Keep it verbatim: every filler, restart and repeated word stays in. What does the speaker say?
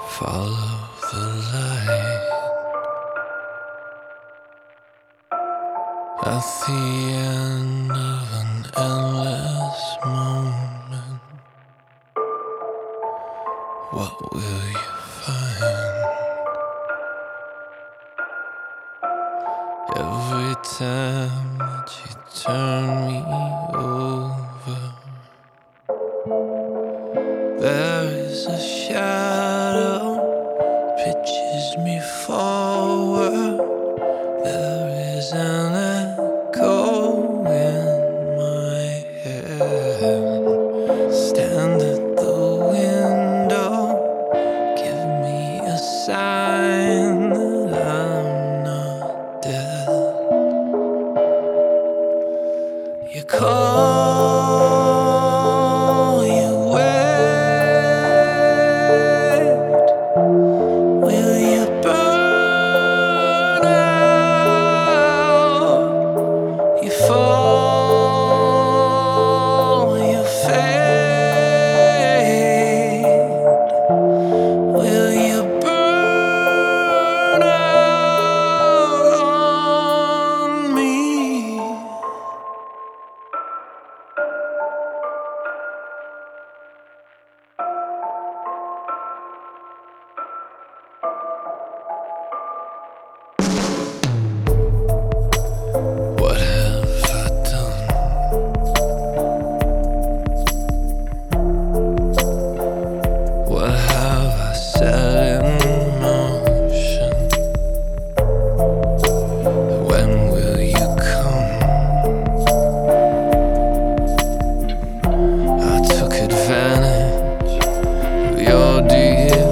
Follow the light at the end of an endless moment. What will you find? Every time that you turn me over, there is a shadow pitches me forward. There is an echo in my head. Stand at the window, give me a sign that I'm not dead. You call, you wait. Will you burn out? You fall, you fade. Will you burn out on me? What have I done? What have I set in motion? When will you come? I took advantage of your dear